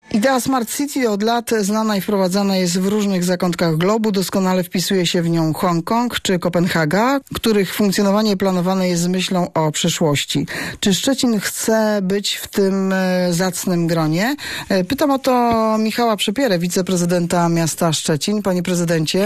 Idea Smart City od lat znana i wprowadzana jest w różnych zakątkach globu. Doskonale wpisuje się w nią Hongkong czy Kopenhaga, których funkcjonowanie planowane jest z myślą o przyszłości. Czy Szczecin chce być w tym zacnym gronie? Pytam o to Michała Przepierę, wiceprezydenta miasta Szczecin. Panie prezydencie,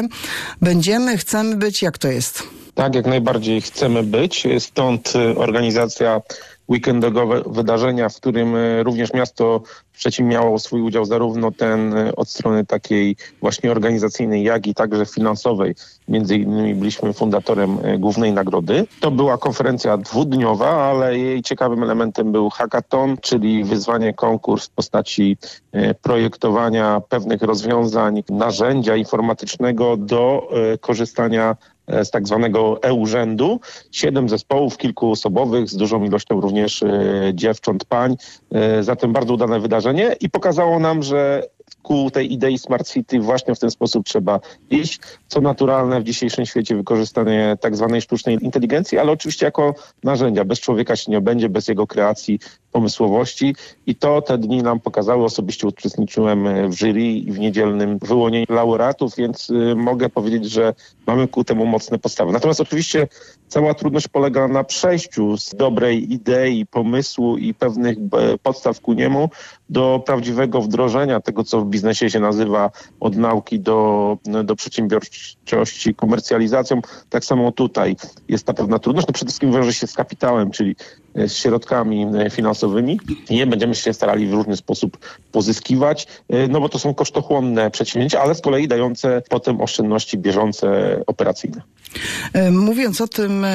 chcemy być, jak to jest? Tak, jak najbardziej chcemy być. Stąd organizacja weekendowego wydarzenia, w którym również miasto Szczecin miało swój udział, zarówno ten od strony takiej właśnie organizacyjnej, jak i także finansowej. Między innymi byliśmy fundatorem głównej nagrody. To była konferencja dwudniowa, ale jej ciekawym elementem był hackathon, czyli wyzwanie, konkurs w postaci projektowania pewnych rozwiązań, narzędzia informatycznego do korzystania z tak zwanego e-urzędu. 7 zespołów kilkuosobowych z dużą ilością również dziewcząt, pań. Zatem bardzo udane wydarzenie i pokazało nam, że ku tej idei Smart City właśnie w ten sposób trzeba iść. Co naturalne w dzisiejszym świecie wykorzystanie tak zwanej sztucznej inteligencji, ale oczywiście jako narzędzia. Bez człowieka się nie obędzie, bez jego kreacji, pomysłowości i to te dni nam pokazały. Osobiście uczestniczyłem w jury i w niedzielnym wyłonieniu laureatów, więc mogę powiedzieć, że mamy ku temu mocne podstawy. Natomiast oczywiście cała trudność polega na przejściu z dobrej idei, pomysłu i pewnych podstaw ku niemu do prawdziwego wdrożenia tego, co w biznesie się nazywa od nauki do przedsiębiorczości, komercjalizacją. Tak samo tutaj jest ta pewna trudność. No przede wszystkim wiąże się z kapitałem, czyli z środkami finansowymi. Je będziemy się starali w różny sposób pozyskiwać, no bo to są kosztochłonne przedsięwzięcia, ale z kolei dające potem oszczędności bieżące, operacyjne. Mówiąc o tym,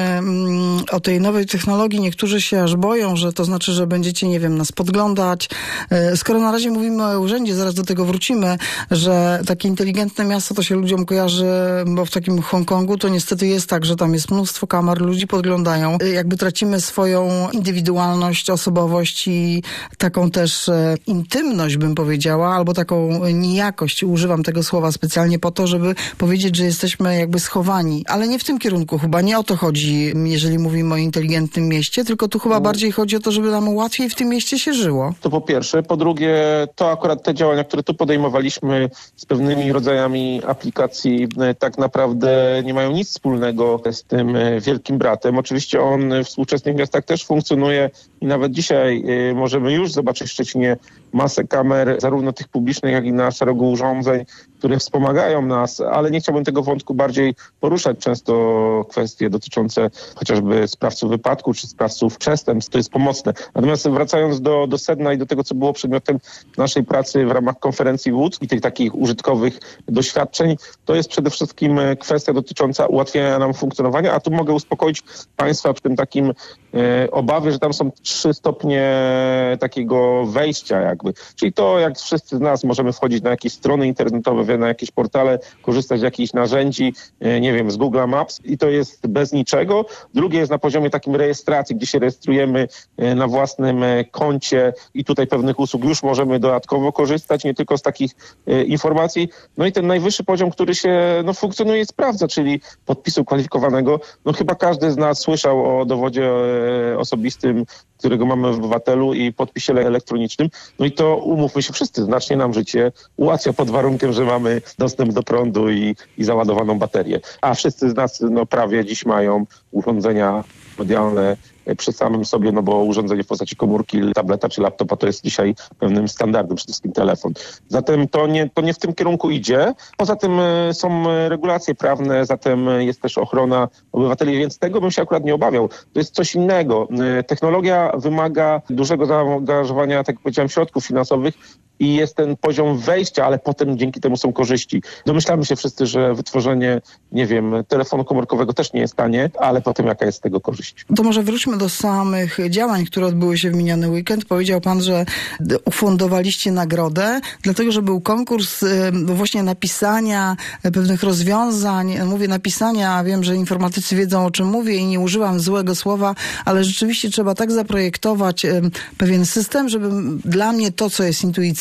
o tej nowej technologii, niektórzy się aż boją, że to znaczy, że będziecie, nie wiem, nas podglądać. Skoro na razie mówimy o urzędzie, zaraz do tego wrócimy, że takie inteligentne miasto to się ludziom kojarzy, bo w takim Hongkongu to niestety jest tak, że tam jest mnóstwo kamer, ludzi podglądają. Jakby tracimy swoją indywidualność, osobowość i taką też intymność, bym powiedziała, albo taką nijakość. Używam tego słowa specjalnie po to, żeby powiedzieć, że jesteśmy jakby schowani. Ale nie w tym kierunku chyba. Nie o to chodzi, jeżeli mówimy o inteligentnym mieście, tylko tu chyba bardziej chodzi o to, żeby nam łatwiej w tym mieście się żyło. To po pierwsze. Po drugie, to akurat te działania, które tu podejmowaliśmy z pewnymi rodzajami aplikacji, tak naprawdę nie mają nic wspólnego z tym wielkim bratem. Oczywiście on w współczesnych miastach też funkcjonuje i nawet dzisiaj możemy już zobaczyć w Szczecinie masę kamer, zarówno tych publicznych, jak i na szeregu urządzeń, które wspomagają nas, ale nie chciałbym tego wątku bardziej poruszać. Często kwestie dotyczące chociażby sprawców wypadku czy sprawców przestępstw, to jest pomocne. Natomiast wracając do sedna i do tego, co było przedmiotem naszej pracy w ramach konferencji WOOD i tych takich użytkowych doświadczeń, to jest przede wszystkim kwestia dotycząca ułatwienia nam funkcjonowania, a tu mogę uspokoić Państwa przy tym takim obawie, że tam są 3 stopnie takiego wejścia jakby. Czyli to, jak wszyscy z nas możemy wchodzić na jakieś strony internetowe, na jakieś portale, korzystać z jakichś narzędzi, nie wiem, z Google Maps i to jest bez niczego. Drugie jest na poziomie takim rejestracji, gdzie się rejestrujemy na własnym koncie i tutaj pewnych usług już możemy dodatkowo korzystać, nie tylko z takich informacji. No i ten najwyższy poziom, który się funkcjonuje i sprawdza, czyli podpisu kwalifikowanego. No chyba każdy z nas słyszał o dowodzie osobistym, którego mamy w obywatelu i podpisie elektronicznym. No i to, umówmy się wszyscy, znacznie nam życie ułatwia pod warunkiem, że mamy dostęp do prądu i załadowaną baterię. A wszyscy z nas prawie dziś mają urządzenia medialne przy samym sobie, bo urządzenie w postaci komórki, tableta czy laptopa to jest dzisiaj pewnym standardem, przede wszystkim telefon. Zatem to nie w tym kierunku idzie. Poza tym są regulacje prawne, zatem jest też ochrona obywateli, więc tego bym się akurat nie obawiał. To jest coś innego. Technologia wymaga dużego zaangażowania, tak jak powiedziałem, środków finansowych i jest ten poziom wejścia, ale potem dzięki temu są korzyści. Domyślamy się wszyscy, że wytworzenie, nie wiem, telefonu komórkowego też nie jest tanie, ale potem jaka jest z tego korzyść. To może wróćmy do samych działań, które odbyły się w miniony weekend. Powiedział pan, że ufundowaliście nagrodę, dlatego, że był konkurs właśnie napisania pewnych rozwiązań. Mówię napisania, a wiem, że informatycy wiedzą, o czym mówię i nie używam złego słowa, ale rzeczywiście trzeba tak zaprojektować pewien system, żeby dla mnie to, co jest intuicyjne,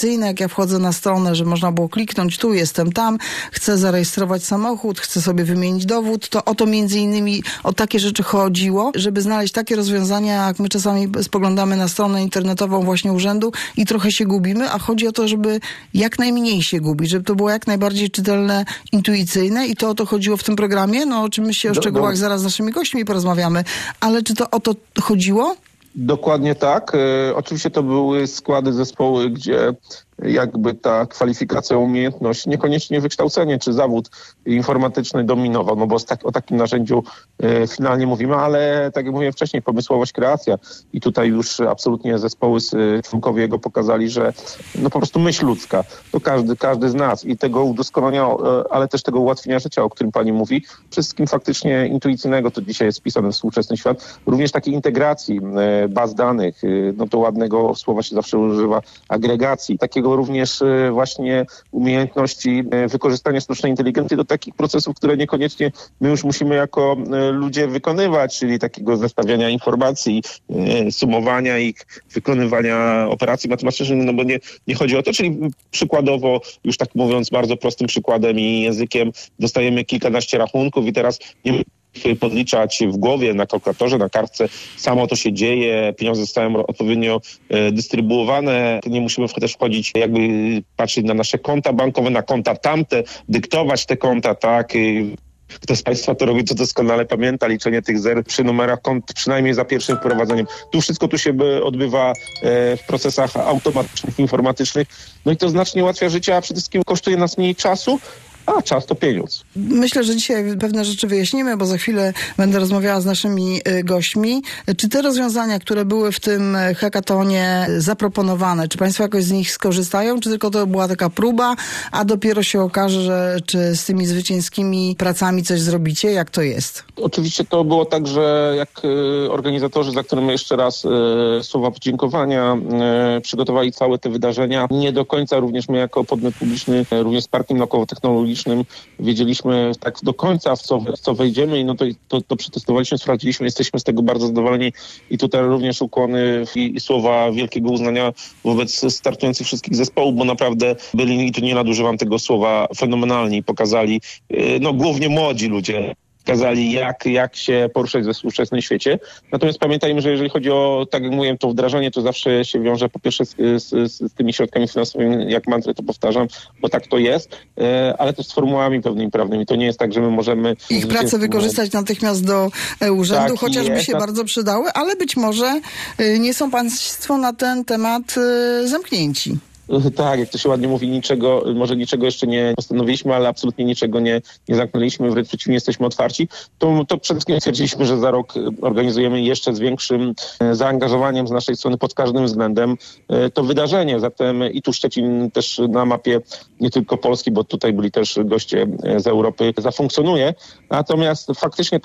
intuicyjne, jak ja wchodzę na stronę, że można było kliknąć tu, jestem tam, chcę zarejestrować samochód, chcę sobie wymienić dowód, to o to między innymi o takie rzeczy chodziło, żeby znaleźć takie rozwiązania, jak my czasami spoglądamy na stronę internetową właśnie urzędu i trochę się gubimy, a chodzi o to, żeby jak najmniej się gubić, żeby to było jak najbardziej czytelne, intuicyjne i to o to chodziło w tym programie. No oczywiście o szczegółach zaraz z naszymi gośćmi porozmawiamy, ale czy to o to chodziło? Dokładnie tak. Oczywiście to były składy, zespoły, gdzie jakby ta kwalifikacja, umiejętność, niekoniecznie wykształcenie czy zawód informatyczny dominował, no bo o takim narzędziu finalnie mówimy, ale tak jak mówiłem wcześniej, pomysłowość, kreacja i tutaj już absolutnie zespoły, członkowie jego pokazali, że no po prostu myśl ludzka, to każdy z nas i tego udoskonalenia, ale też tego ułatwienia życia, o którym pani mówi, wszystkim faktycznie intuicyjnego, to dzisiaj jest wpisane w współczesny świat, również takiej integracji baz danych, no to ładnego słowa się zawsze używa, agregacji, takiego również właśnie umiejętności wykorzystania sztucznej inteligencji do takich procesów, które niekoniecznie my już musimy jako ludzie wykonywać, czyli takiego zestawiania informacji, sumowania ich, wykonywania operacji matematycznych, no bo nie chodzi o to, czyli przykładowo, już tak mówiąc bardzo prostym przykładem i językiem, dostajemy kilkanaście rachunków i teraz nie podliczać w głowie, na kalkulatorze, na kartce. Samo to się dzieje, pieniądze zostają odpowiednio dystrybuowane. Nie musimy też wchodzić, jakby patrzeć na nasze konta bankowe, na konta tamte, dyktować te konta, tak. Kto z Państwa to robi, to doskonale pamięta, liczenie tych zer przy numerach kont, przynajmniej za pierwszym wprowadzeniem. Wszystko tu się odbywa w procesach automatycznych, informatycznych. No i to znacznie ułatwia życie, a przede wszystkim kosztuje nas mniej czasu, a czas to pieniądz. Myślę, że dzisiaj pewne rzeczy wyjaśnimy, bo za chwilę będę rozmawiała z naszymi gośćmi. Czy te rozwiązania, które były w tym hackatonie zaproponowane, czy Państwo jakoś z nich skorzystają, czy tylko to była taka próba, a dopiero się okaże, czy z tymi zwycięskimi pracami coś zrobicie? Jak to jest? Oczywiście to było tak, że jak organizatorzy, za którym jeszcze raz słowa podziękowania, przygotowali całe te wydarzenia, nie do końca również my jako podmiot publiczny, również z Parkiem Naukowo-Technologicznym wiedzieliśmy tak do końca, w co wejdziemy i no to przetestowaliśmy, sprawdziliśmy, jesteśmy z tego bardzo zadowoleni i tutaj również ukłony i słowa wielkiego uznania wobec startujących wszystkich zespołów, bo naprawdę byli, i tu nie nadużywam tego słowa, fenomenalni i pokazali, no głównie młodzi ludzie, pokazali, jak się poruszać we współczesnym świecie. Natomiast pamiętajmy, że jeżeli chodzi o, tak jak mówiłem, to wdrażanie, to zawsze się wiąże po pierwsze z tymi środkami finansowymi, jak mantrę to powtarzam, bo tak to jest, ale też z formułami pewnymi prawnymi. To nie jest tak, że my możemy... Ich pracę wykorzystać natychmiast do urzędu, tak, chociażby się bardzo przydały, ale być może nie są Państwo na ten temat zamknięci. Tak, jak to się ładnie mówi, może niczego jeszcze nie postanowiliśmy, ale absolutnie niczego nie zamknęliśmy, wręcz przeciwnie, jesteśmy otwarci. To przede wszystkim stwierdziliśmy, że za rok organizujemy jeszcze z większym zaangażowaniem z naszej strony pod każdym względem to wydarzenie. Zatem i tu Szczecin też na mapie nie tylko Polski, bo tutaj byli też goście z Europy, zafunkcjonuje. Natomiast faktycznie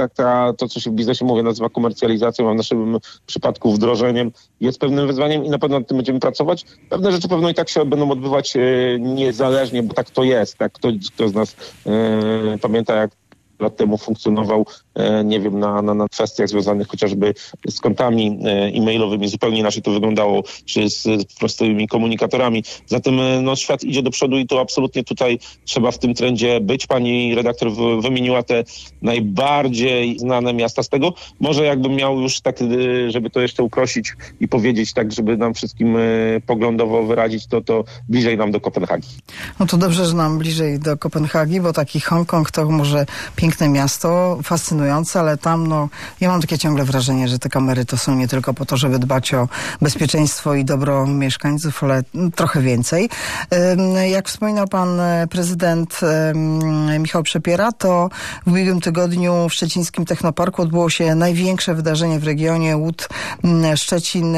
to, co się w biznesie mówi, nazywa komercjalizacją, a w naszym przypadku wdrożeniem, jest pewnym wyzwaniem i na pewno nad tym będziemy pracować. Pewne rzeczy pewno i tak się będą odbywać niezależnie, bo tak to jest. Tak, kto z nas pamięta, jak lat temu funkcjonował, nie wiem, na kwestiach związanych chociażby z kontami e-mailowymi. Zupełnie inaczej to wyglądało, czy z prostymi komunikatorami. Zatem świat idzie do przodu i to absolutnie tutaj trzeba w tym trendzie być. Pani redaktor wymieniła te najbardziej znane miasta z tego. Może jakbym miał już tak, żeby to jeszcze uprościć i powiedzieć tak, żeby nam wszystkim poglądowo wyrazić, to bliżej nam do Kopenhagi. No to dobrze, że nam bliżej do Kopenhagi, bo taki Hongkong to może piękne miasto, fascynujące, ale tam, ja mam takie ciągle wrażenie, że te kamery to są nie tylko po to, żeby dbać o bezpieczeństwo i dobro mieszkańców, ale trochę więcej. Jak wspominał pan prezydent Michał Przepiera, to w ubiegłym tygodniu w szczecińskim Technoparku odbyło się największe wydarzenie w regionie Łódź Szczecin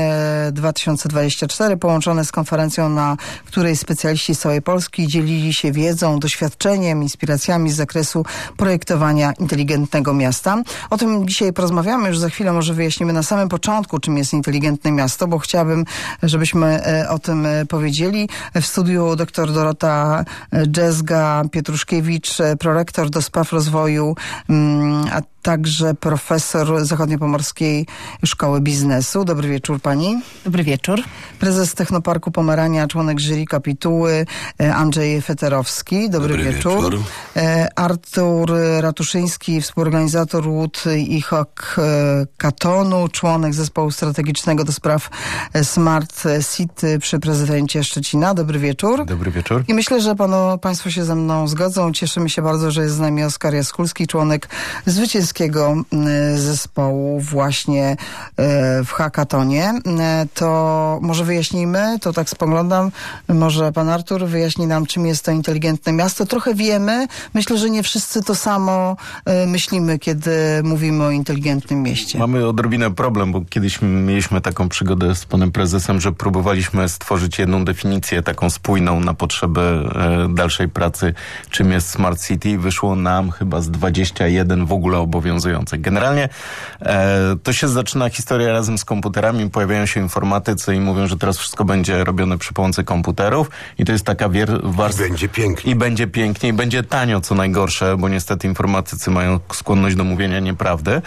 2024, połączone z konferencją, na której specjaliści z całej Polski dzielili się wiedzą, doświadczeniem, inspiracjami z zakresu projektowania inteligentnego miasta. O tym dzisiaj porozmawiamy, już za chwilę może wyjaśnimy na samym początku, czym jest inteligentne miasto, bo chciałabym, żebyśmy o tym powiedzieli. W studiu dr Dorota Dżezga-Pietruszkiewicz, prorektor do spraw rozwoju także profesor Zachodniopomorskiej Szkoły Biznesu. Dobry wieczór pani. Dobry wieczór. Prezes Technoparku Pomerania, członek jury kapituły Andrzej Feterowski. Dobry wieczór. Artur Ratuszyński, współorganizator Łód i Hackatonu, członek zespołu strategicznego do spraw Smart City przy prezydencie Szczecina. Dobry wieczór. Dobry wieczór. I myślę, że państwo się ze mną zgodzą. Cieszymy się bardzo, że jest z nami Oskar Jaskulski, członek zwycięskiego zespołu właśnie w Hackatonie. To może wyjaśnijmy, to tak spoglądam, może pan Artur wyjaśni nam, czym jest to inteligentne miasto. Trochę wiemy, myślę, że nie wszyscy to samo myślimy, kiedy mówimy o inteligentnym mieście. Mamy odrobinę problem, bo kiedyś mieliśmy taką przygodę z panem prezesem, że próbowaliśmy stworzyć jedną definicję taką spójną na potrzeby dalszej pracy, czym jest Smart City. Wyszło nam chyba z 21 w ogóle obowiązujących. Generalnie to się zaczyna historia razem z komputerami, pojawiają się informatycy i mówią, że teraz wszystko będzie robione przy pomocy komputerów i to jest taka warstwa. I będzie pięknie. I będzie pięknie, i będzie tanio, co najgorsze, bo niestety informatycy mają skłonność do mówienia nieprawdy.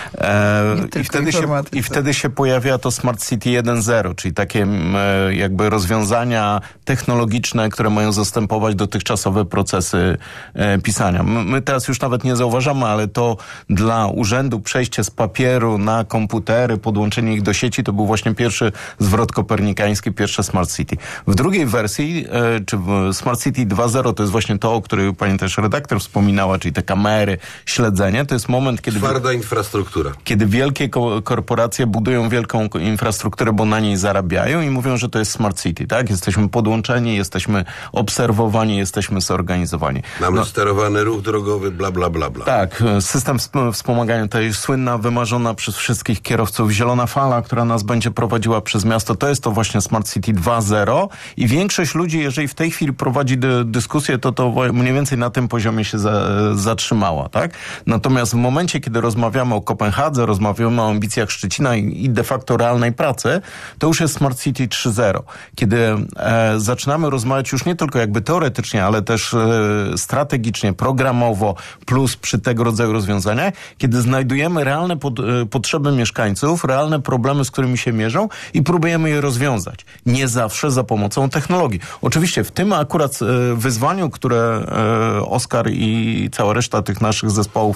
I wtedy się pojawia to Smart City 1.0, czyli takie jakby rozwiązania technologiczne, które mają zastępować dotychczasowe procesy pisania. My teraz już nawet nie zauważamy, ale to dla urzędu przejście z papieru na komputery, podłączenie ich do sieci, to był właśnie pierwszy zwrot kopernikański, pierwsze Smart City. W drugiej wersji, czy w Smart City 2.0, to jest właśnie to, o którym pani też redaktor wspominała, czyli te kamery, śledzenie. To jest moment, kiedy... Twarda infrastruktura. Kiedy wielkie korporacje budują wielką infrastrukturę, bo na niej zarabiają i mówią, że to jest Smart City, tak? Jesteśmy podłączeni, jesteśmy obserwowani, jesteśmy zorganizowani. Mamy sterowany ruch drogowy, bla, bla, bla, bla. Tak, system wspomagania, to jest słynna, wymarzona przez wszystkich kierowców zielona fala, która nas będzie prowadziła przez miasto. To jest to właśnie Smart City 2.0 i większość ludzi, jeżeli w tej chwili prowadzi dyskusję, to mniej więcej na tym poziomie się zatrzymała, tak? Natomiast w momencie, kiedy rozmawiamy o Kopenhadze, rozmawiamy o ambicjach Szczecina i de facto realnej pracy, to już jest Smart City 3.0. Kiedy zaczynamy rozmawiać już nie tylko jakby teoretycznie, ale też strategicznie, programowo, plus przy tego rodzaju rozwiązaniach, kiedy znajdujemy realne potrzeby mieszkańców, realne problemy, z którymi się mierzą i próbujemy je rozwiązać. Nie zawsze za pomocą technologii. Oczywiście w tym akurat wyzwaniu, które Oskar i cała reszta tych naszych zespołów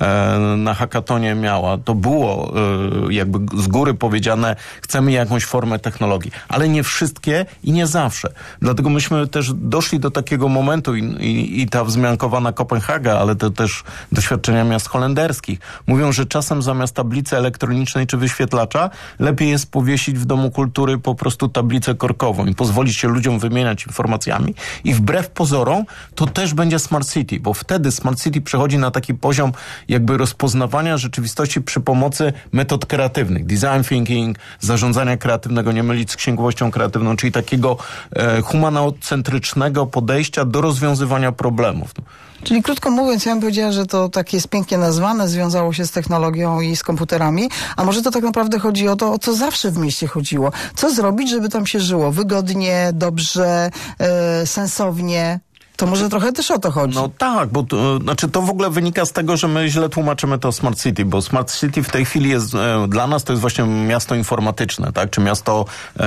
na Hackatonie miała, to było jakby z góry powiedziane, chcemy jakąś formę technologii, ale nie wszystkie i nie zawsze. Dlatego myśmy też doszli do takiego momentu i ta wzmiankowana Kopenhaga, ale to też doświadczenia miast holenderskich, mówią, że czasem zamiast tablicy elektronicznej czy wyświetlacza lepiej jest powiesić w Domu Kultury po prostu tablicę korkową i pozwolić się ludziom wymieniać informacjami i wbrew pozorom to też będzie Smart City, bo wtedy Smart City przechodzi na taki poziom jakby rozpoznawania rzeczywistości przy pomocy metod kreatywnych. Design thinking, zarządzania kreatywnego, nie mylić z księgowością kreatywną, czyli takiego humanocentrycznego podejścia do rozwiązywania problemów. Czyli krótko mówiąc, ja bym powiedziała, że to tak jest pięknie nazwane, związało się z technologią i z komputerami, a może to tak naprawdę chodzi o to, o co zawsze w mieście chodziło. Co zrobić, żeby tam się żyło wygodnie, dobrze, sensownie? To może trochę też o to chodzi. No tak, bo to w ogóle wynika z tego, że my źle tłumaczymy to Smart City, bo Smart City w tej chwili jest, dla nas to jest właśnie miasto informatyczne, tak? Czy miasto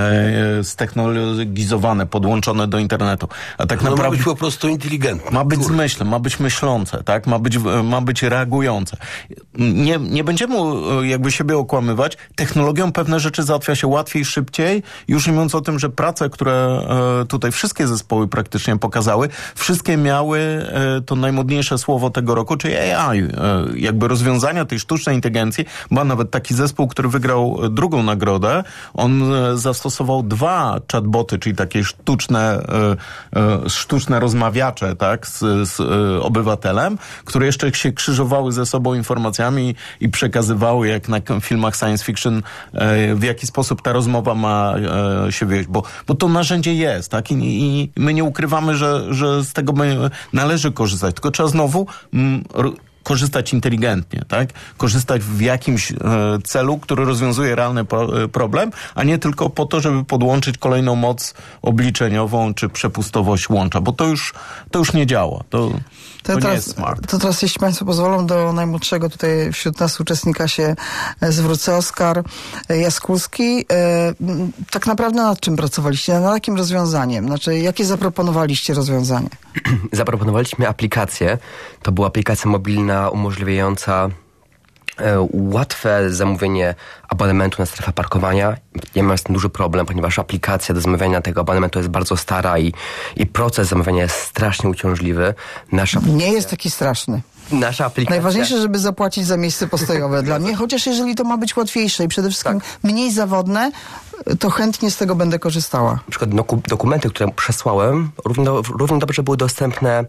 ztechnologizowane, podłączone do internetu. A tak naprawdę ma być po prostu inteligentne. Ma być zmyślne, ma być myślące, tak? Ma być reagujące. Nie będziemy jakby siebie okłamywać. Technologią pewne rzeczy załatwia się łatwiej, szybciej. Już nie mówiąc o tym, że prace, które tutaj wszystkie zespoły praktycznie pokazały, wszystkie miały to najmodniejsze słowo tego roku, czyli AI. Jakby rozwiązania tej sztucznej inteligencji. Był nawet taki zespół, który wygrał drugą nagrodę. On zastosował 2 chatboty, czyli takie sztuczne rozmawiacze, tak, z obywatelem, które jeszcze się krzyżowały ze sobą informacjami i przekazywały, jak na filmach science fiction, w jaki sposób ta rozmowa ma się wieść. Bo to narzędzie jest, tak? I my nie ukrywamy, że z tego należy korzystać. Tylko trzeba znowu korzystać inteligentnie, tak? Korzystać w jakimś celu, który rozwiązuje realny problem, a nie tylko po to, żeby podłączyć kolejną moc obliczeniową czy przepustowość łącza, bo to już nie działa. To nie jest smart. To teraz, jeśli Państwo pozwolą, do najmłodszego tutaj wśród nas uczestnika się zwrócę. Oskar Jaskulski. Tak naprawdę nad czym pracowaliście? Nad jakim rozwiązaniem? Znaczy, jakie zaproponowaliście rozwiązanie? Zaproponowaliśmy aplikację. To była aplikacja mobilna umożliwiająca łatwe zamówienie abonementu na strefę parkowania. Ja mam z tym duży problem, ponieważ aplikacja do zamawiania tego abonementu jest bardzo stara i proces zamawiania jest strasznie uciążliwy. Nie jest taki straszny. Nasza aplikacja... Najważniejsze, żeby zapłacić za miejsce postojowe dla mnie, chociaż jeżeli to ma być łatwiejsze i przede wszystkim mniej zawodne, to chętnie z tego będę korzystała. Na przykład dokumenty, które przesłałem, równie dobrze były dostępne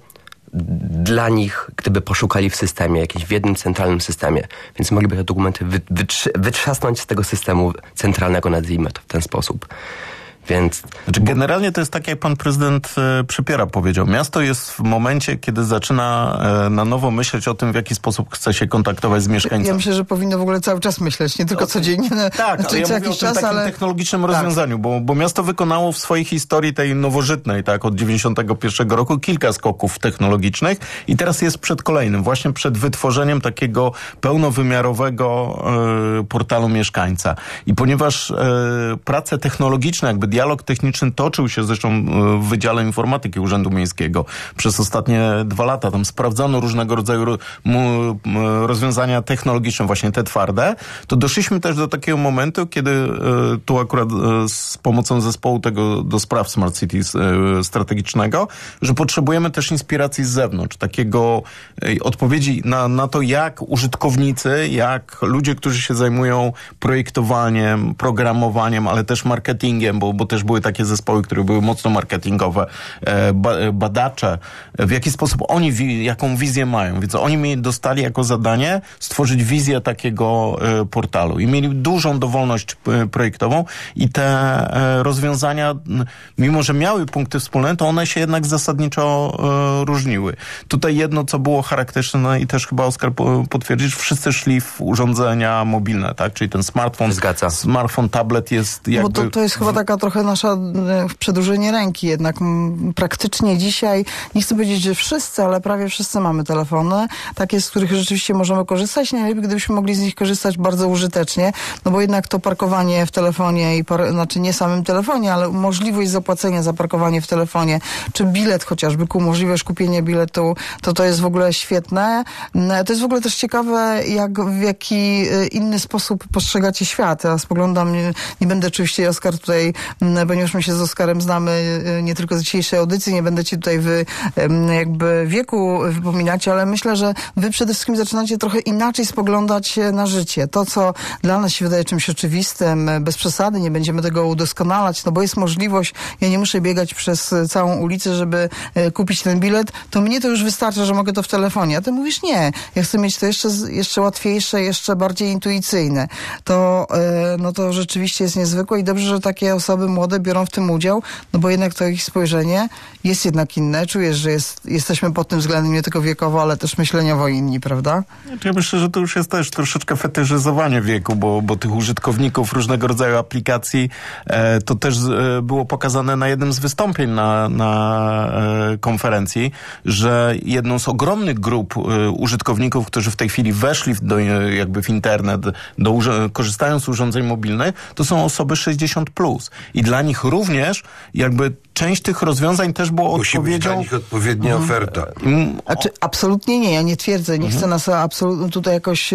dla nich, gdyby poszukali w systemie, jakimś w jednym centralnym systemie. Więc mogliby te dokumenty wytrzasnąć z tego systemu centralnego, nazwijmy to w ten sposób. Więc... Generalnie to jest tak, jak pan prezydent Przypiera powiedział. Miasto jest w momencie, kiedy zaczyna na nowo myśleć o tym, w jaki sposób chce się kontaktować z mieszkańcami. Ja myślę, że powinno w ogóle cały czas myśleć, nie tylko codziennie. Tak, ale ja mówię o tym takim technologicznym rozwiązaniu, bo miasto wykonało w swojej historii tej nowożytnej, tak, od 91 roku kilka skoków technologicznych i teraz jest przed kolejnym, właśnie przed wytworzeniem takiego pełnowymiarowego portalu mieszkańca. I ponieważ prace technologiczne, jakby dialog techniczny toczył się zresztą w Wydziale Informatyki Urzędu Miejskiego przez ostatnie 2 lata. Tam sprawdzano różnego rodzaju rozwiązania technologiczne, właśnie te twarde. To doszliśmy też do takiego momentu, kiedy tu akurat z pomocą zespołu tego do spraw Smart City strategicznego, że potrzebujemy też inspiracji z zewnątrz, takiego odpowiedzi na to, jak użytkownicy, jak ludzie, którzy się zajmują projektowaniem, programowaniem, ale też marketingiem, bo też były takie zespoły, które były mocno marketingowe, badacze, w jaki sposób oni, jaką wizję mają. Więc oni dostali jako zadanie stworzyć wizję takiego portalu i mieli dużą dowolność projektową i te rozwiązania, mimo że miały punkty wspólne, to one się jednak zasadniczo różniły. Tutaj jedno, co było charakterystyczne i też chyba Oskar potwierdzisz, wszyscy szli w urządzenia mobilne, tak? Czyli ten smartfon, tablet jest jakby... Bo to jest chyba taka trochę nasza przedłużenie ręki jednak. Praktycznie dzisiaj, nie chcę powiedzieć, że wszyscy, ale prawie wszyscy mamy telefony, takie, z których rzeczywiście możemy korzystać. Najlepiej, gdybyśmy mogli z nich korzystać bardzo użytecznie, no bo jednak to parkowanie w telefonie, znaczy nie samym telefonie, ale możliwość zapłacenia za parkowanie w telefonie, czy bilet chociażby, możliwość kupienia biletu, to jest w ogóle świetne. To jest w ogóle też ciekawe, w jaki inny sposób postrzegacie świat. Ja spoglądam, nie będę oczywiście, Oskar, tutaj, ponieważ my się z Oskarem znamy nie tylko z dzisiejszej audycji, nie będę ci tutaj jakby wieku wypominać, ale myślę, że wy przede wszystkim zaczynacie trochę inaczej spoglądać na życie. To, co dla nas się wydaje czymś oczywistym, bez przesady, nie będziemy tego udoskonalać, no bo jest możliwość, ja nie muszę biegać przez całą ulicę, żeby kupić ten bilet, to mnie to już wystarcza, że mogę to w telefonie. A ty mówisz nie, ja chcę mieć to jeszcze łatwiejsze, jeszcze bardziej intuicyjne. To rzeczywiście jest niezwykłe i dobrze, że takie osoby młode biorą w tym udział, no bo jednak to ich spojrzenie jest jednak inne. Czujesz, że jesteśmy pod tym względem nie tylko wiekowo, ale też myśleniowo inni, prawda? Ja myślę, że to już jest też troszeczkę fetyszyzowanie wieku, bo tych użytkowników różnego rodzaju aplikacji to też było pokazane na jednym z wystąpień na konferencji, że jedną z ogromnych grup użytkowników, którzy w tej chwili weszli w internet, korzystając z urządzeń mobilnych, to są osoby 60+. I dla nich również jakby część tych rozwiązań też było musi odpowiedzią... Musi być dla nich odpowiednia oferta. Absolutnie nie, ja nie twierdzę, nie chcę nas absolutnie tutaj jakoś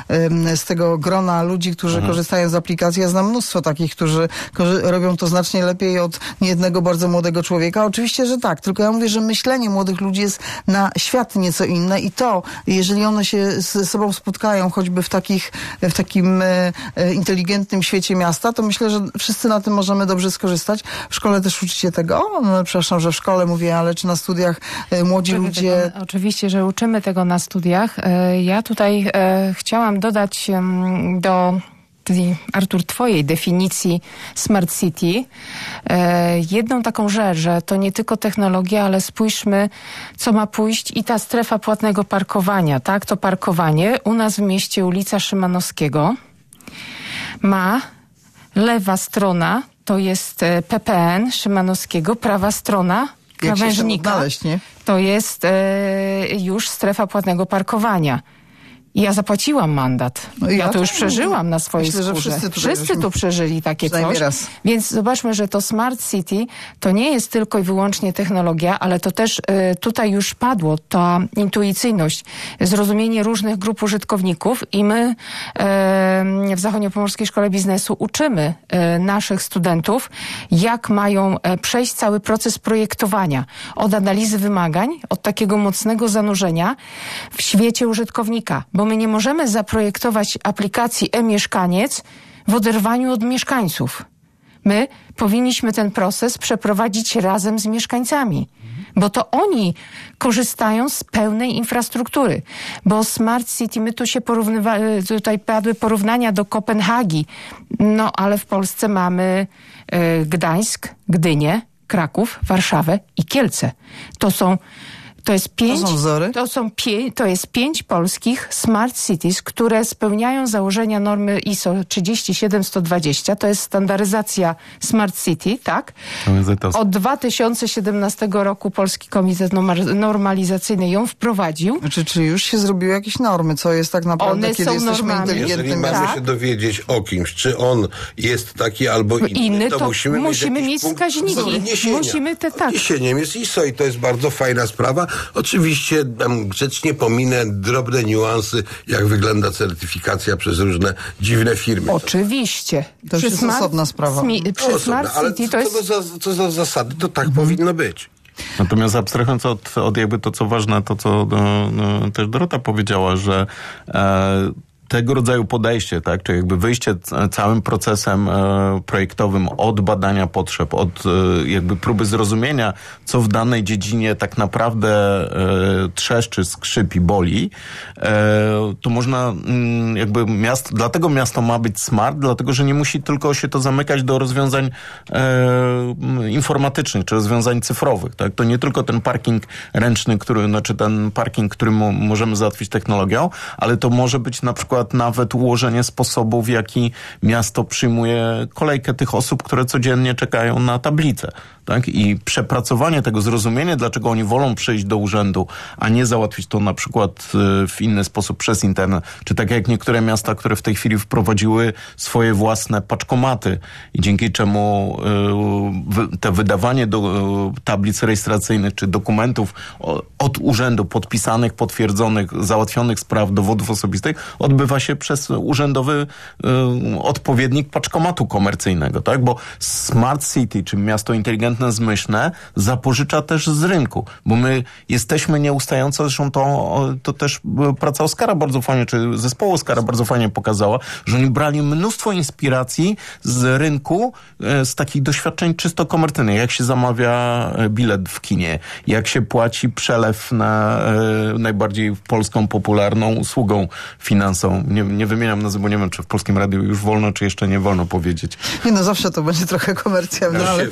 z tego grona ludzi, którzy korzystają z aplikacji. Ja znam mnóstwo takich, którzy robią to znacznie lepiej od niejednego bardzo młodego człowieka. Oczywiście, że tak, tylko ja mówię, że myślenie młodych ludzi jest na świat nieco inne i to, jeżeli one się ze sobą spotkają, choćby w takim inteligentnym świecie miasta, to myślę, że wszyscy na tym możemy dobrze skorzystać. W szkole też uczycie tego? Przepraszam, że w szkole mówię, ale czy na studiach młodzi ludzie... Oczywiście, że uczymy tego na studiach. Ja tutaj chciałam dodać do tej, Artur, twojej definicji Smart City, jedną taką rzecz, że to nie tylko technologia, ale spójrzmy, co ma pójść i ta strefa płatnego parkowania, tak? To parkowanie u nas w mieście ulica Szymanowskiego ma lewa strona, to jest PPN Szymanowskiego, prawa strona krawężnika, to jest już strefa płatnego parkowania. I ja zapłaciłam mandat. No ja to już przeżyłam na swojej skórze. Wszyscy tu przeżyli takie coś. Raz. Więc zobaczmy, że to Smart City to nie jest tylko i wyłącznie technologia, ale to też tutaj już padło ta intuicyjność, zrozumienie różnych grup użytkowników i my w Zachodniopomorskiej Szkole Biznesu uczymy naszych studentów, jak mają przejść cały proces projektowania. Od analizy wymagań, od takiego mocnego zanurzenia w świecie użytkownika. Bo my nie możemy zaprojektować aplikacji e-mieszkaniec w oderwaniu od mieszkańców. My powinniśmy ten proces przeprowadzić razem z mieszkańcami, bo to oni korzystają z pełnej infrastruktury. Bo Smart City, my tu się tutaj padły porównania do Kopenhagi, no ale w Polsce mamy Gdańsk, Gdynię, Kraków, Warszawę i Kielce. To jest 5 polskich Smart Cities, które spełniają założenia normy ISO 37120. To jest standaryzacja Smart City, tak? Od 2017 roku Polski Komitet Normalizacyjny ją wprowadził. Czy już się zrobiły jakieś normy? Co jest tak naprawdę, one kiedy jesteśmy inteligentnymi? Jeżeli mamy się dowiedzieć o kimś, czy on jest taki albo inny, to musimy mieć wskaźniki. Odniesieniem jest ISO i to jest bardzo fajna sprawa. Oczywiście grzecznie pominę drobne niuansy, jak wygląda certyfikacja przez różne dziwne firmy. Oczywiście. To już jest osobna sprawa. Przy Smart City to jest... Co za zasady, to tak powinno być. Natomiast abstrahując od jakby to, co ważne, to co też Dorota powiedziała, że tego rodzaju podejście, tak, czyli jakby wyjście całym procesem projektowym od badania potrzeb, od jakby próby zrozumienia, co w danej dziedzinie tak naprawdę trzeszczy, skrzypi, boli, to można jakby dlatego miasto ma być smart, dlatego, że nie musi tylko się to zamykać do rozwiązań informatycznych, czy rozwiązań cyfrowych, tak. To nie tylko ten parking ręczny, ten parking, który możemy załatwić technologią, ale to może być na przykład nawet ułożenie sposobu, w jaki miasto przyjmuje kolejkę tych osób, które codziennie czekają na tablicę. Tak? I przepracowanie tego, zrozumienie, dlaczego oni wolą przyjść do urzędu, a nie załatwić to na przykład w inny sposób przez internet. Czy tak jak niektóre miasta, które w tej chwili wprowadziły swoje własne paczkomaty i dzięki czemu te wydawanie tablic rejestracyjnych czy dokumentów od urzędu podpisanych, potwierdzonych, załatwionych spraw, dowodów osobistych odbywa się przez urzędowy odpowiednik paczkomatu komercyjnego, tak? Bo Smart City, czy miasto inteligentne, zmyślne, zapożycza też z rynku, bo my jesteśmy nieustająco, zresztą to też praca Oskara bardzo fajnie, czy zespołu Oskara bardzo fajnie pokazała, że oni brali mnóstwo inspiracji z rynku, z takich doświadczeń czysto komercyjnych, jak się zamawia bilet w kinie, jak się płaci przelew na najbardziej polską popularną usługą finansową. Nie wymieniam nazwy, bo nie wiem, czy w Polskim Radiu już wolno, czy jeszcze nie wolno powiedzieć. Nie, no zawsze to będzie trochę komercjalne, ale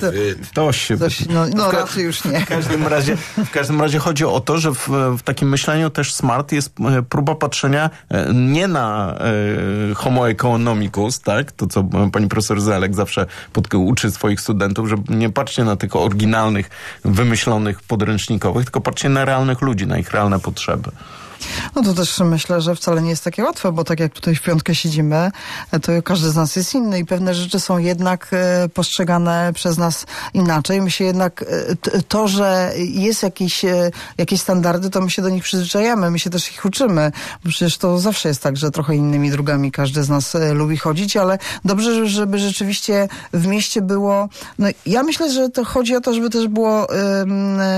raczej już nie. W każdym razie chodzi o to, że w takim myśleniu też smart jest próba patrzenia nie na homo economicus, tak? To, co pani profesor Zelek zawsze uczy swoich studentów, że nie patrzcie na tych oryginalnych, wymyślonych, podręcznikowych, tylko patrzcie na realnych ludzi, na ich realne potrzeby. No to też myślę, że wcale nie jest takie łatwe, bo tak jak tutaj w piątkę siedzimy, to każdy z nas jest inny i pewne rzeczy są jednak postrzegane przez nas inaczej. My się jednak, to, że jest jakieś standardy, to my się do nich przyzwyczajamy, my się też ich uczymy. Bo przecież to zawsze jest tak, że trochę innymi drogami każdy z nas lubi chodzić, ale dobrze, żeby rzeczywiście w mieście było... No ja myślę, że to chodzi o to, żeby też było...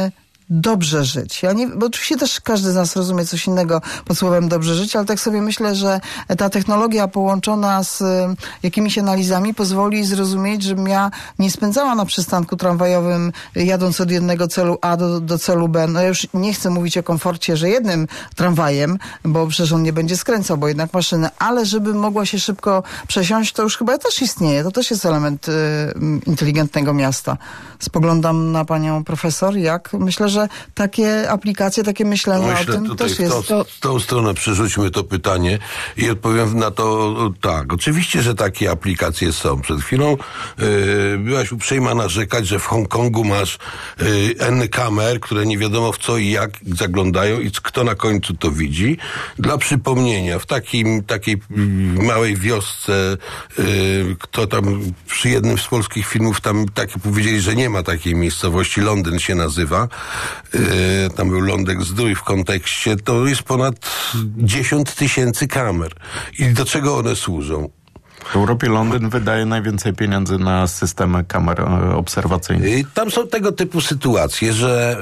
dobrze żyć. Bo oczywiście też każdy z nas rozumie coś innego pod słowem dobrze żyć, ale tak sobie myślę, że ta technologia połączona z jakimiś analizami pozwoli zrozumieć, żebym ja nie spędzała na przystanku tramwajowym jadąc od jednego celu A do celu B. No ja już nie chcę mówić o komforcie, że jednym tramwajem, bo przecież on nie będzie skręcał, bo jednak maszyny, ale żeby mogła się szybko przesiąść, to już chyba też istnieje. To też jest element inteligentnego miasta. Spoglądam na panią profesor, myślę, że takie aplikacje, takie myślenie o tym też jest. W tą stronę przerzućmy to pytanie i odpowiem na to tak. Oczywiście, że takie aplikacje są. Przed chwilą byłaś uprzejma narzekać, że w Hongkongu masz N kamer, które nie wiadomo w co i jak zaglądają i kto na końcu to widzi. Dla przypomnienia, w takiej małej wiosce, kto tam przy jednym z polskich filmów tam takie powiedzieli, że nie ma takiej miejscowości, Londyn się nazywa. Tam był Lądek Zdrój w kontekście, to jest ponad 10 000 kamer. I do czego one służą? W Europie Londyn wydaje najwięcej pieniędzy na systemy kamer obserwacyjnych. Tam są tego typu sytuacje, że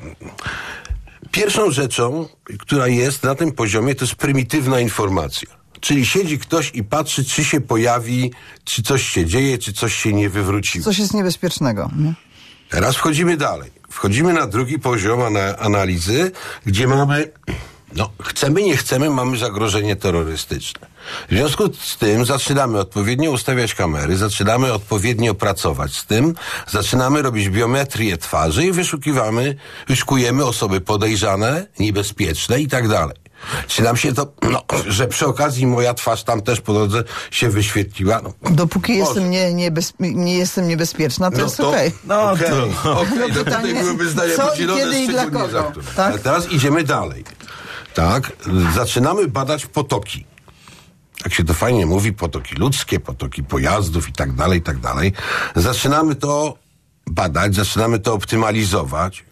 pierwszą rzeczą, która jest na tym poziomie, to jest prymitywna informacja. Czyli siedzi ktoś i patrzy, czy się pojawi, czy coś się dzieje, czy coś się nie wywróciło. Coś jest niebezpiecznego. Nie? Teraz wchodzimy dalej. Wchodzimy na drugi poziom analizy, gdzie mamy, chcemy, nie chcemy, mamy zagrożenie terrorystyczne. W związku z tym zaczynamy odpowiednio ustawiać kamery, zaczynamy odpowiednio pracować z tym, zaczynamy robić biometrię twarzy i wyszukujemy osoby podejrzane, niebezpieczne i tak dalej. Czy nam się to, że przy okazji moja twarz tam też po drodze się wyświetliła? Dopóki nie jestem niebezpieczna, to jest okej. Tutaj byłyby zdania podzielone, szczególnie za które. Tak? Ale teraz idziemy dalej. Tak? Zaczynamy badać potoki. Jak się to fajnie mówi, potoki ludzkie, potoki pojazdów i tak dalej. Zaczynamy to badać, zaczynamy to optymalizować.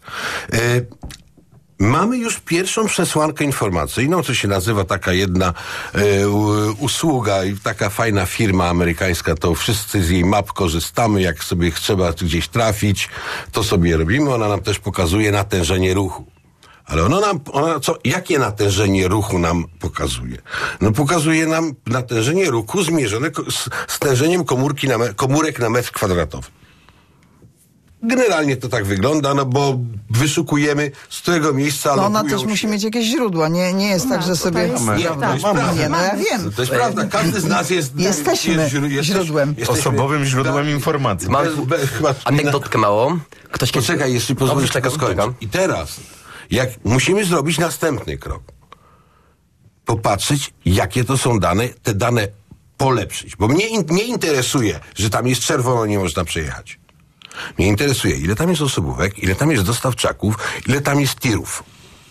Mamy już pierwszą przesłankę informacyjną, co się nazywa taka jedna usługa i taka fajna firma amerykańska, to wszyscy z jej map korzystamy, jak sobie trzeba gdzieś trafić, to sobie robimy, ona nam też pokazuje natężenie ruchu. Ale jakie natężenie ruchu nam pokazuje? Pokazuje nam natężenie ruchu zmierzone z tężeniem komórek na metr kwadratowy. Generalnie to tak wygląda, bo wyszukujemy, z którego miejsca ona też musi mieć jakieś źródła. Nie jest tak, że sobie... ja wiem. To jest prawda. Każdy z nas jesteśmy źródłem. Osobowym źródłem informacji. Mam anegdotkę małą. Poczekaj, jeśli pozwolisz, tego skończyć. I teraz, musimy zrobić następny krok. Popatrzeć, jakie to są dane, te dane polepszyć. Bo mnie nie interesuje, że tam jest czerwono, nie można przejechać. Mnie interesuje, ile tam jest osobówek, ile tam jest dostawczaków, ile tam jest tirów.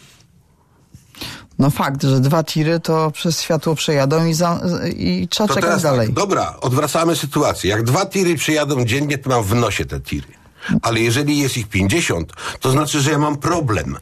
Fakt, że 2 tiry to przez światło przejadą i trzeba czekać dalej. Tak, dobra, odwracamy sytuację. Jak 2 tiry przejadą dziennie, to mam w nosie te tiry. Ale jeżeli jest ich 50, to znaczy, że ja mam problem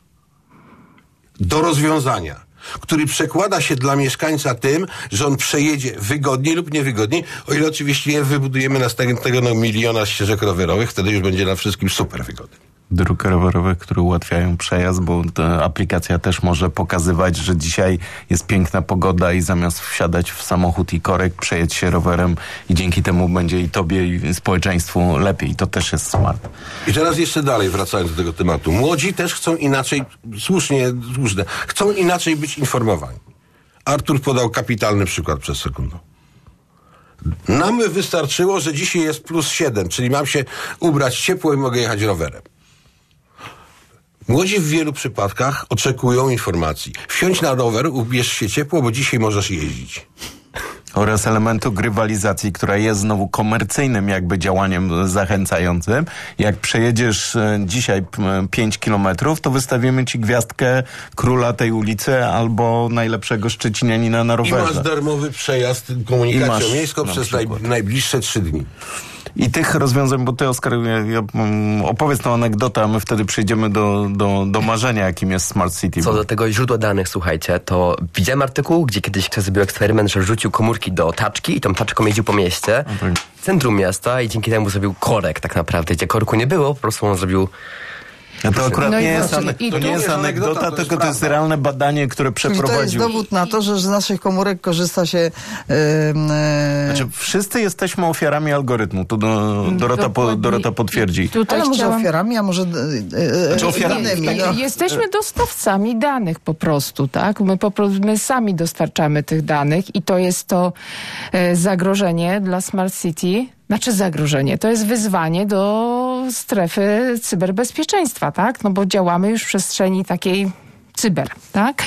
do rozwiązania, który przekłada się dla mieszkańca tym, że on przejedzie wygodniej lub niewygodniej, o ile oczywiście nie wybudujemy następnego 1 miliona ścieżek rowerowych, wtedy już będzie na wszystkim super wygodnie. Dróg rowerowych, które ułatwiają przejazd, bo ta aplikacja też może pokazywać, że dzisiaj jest piękna pogoda i zamiast wsiadać w samochód i korek, przejedź się rowerem i dzięki temu będzie i tobie, i społeczeństwu lepiej. To też jest smart. I teraz jeszcze dalej, wracając do tego tematu. Młodzi też chcą inaczej, słuszne, chcą inaczej być informowani. Artur podał kapitalny przykład przed sekundą. Nam wystarczyło, że dzisiaj jest +7, czyli mam się ubrać ciepło i mogę jechać rowerem. Młodzi w wielu przypadkach oczekują informacji. Wsiądź na rower, ubierz się ciepło, bo dzisiaj możesz jeździć. Oraz elementu grywalizacji, która jest znowu komercyjnym jakby działaniem zachęcającym. Jak przejedziesz dzisiaj 5 kilometrów, to wystawimy ci gwiazdkę króla tej ulicy albo najlepszego szczecinianina na rowerze. I masz darmowy przejazd komunikacją miejską przez najbliższe 3 dni. I tych rozwiązań, bo ty, Oskar, opowiedz tą anegdotę, a my wtedy przejdziemy do marzenia, jakim jest Smart City. Co do tego źródła danych, słuchajcie, to widziałem artykuł, gdzie kiedyś ktoś zrobił eksperyment, że wrzucił komórki do taczki i tą taczką jeździł po mieście, centrum miasta i dzięki temu zrobił korek tak naprawdę, gdzie korku nie było, po prostu on zrobił A to akurat No i nie jest, właśnie, to nie jest anegdota, tylko to jest realne badanie, które przeprowadził. To jest dowód na to, że z naszych komórek korzysta się... Znaczy, wszyscy jesteśmy ofiarami algorytmu. To Dorota potwierdzi. Ale może ofiarami, a może ofiarami. Jesteśmy dostawcami danych po prostu, tak? My sami dostarczamy tych danych i to jest to zagrożenie dla Smart City. Znaczy zagrożenie, to jest wyzwanie do strefy cyberbezpieczeństwa, tak? No bo działamy już w przestrzeni takiej cyber, tak?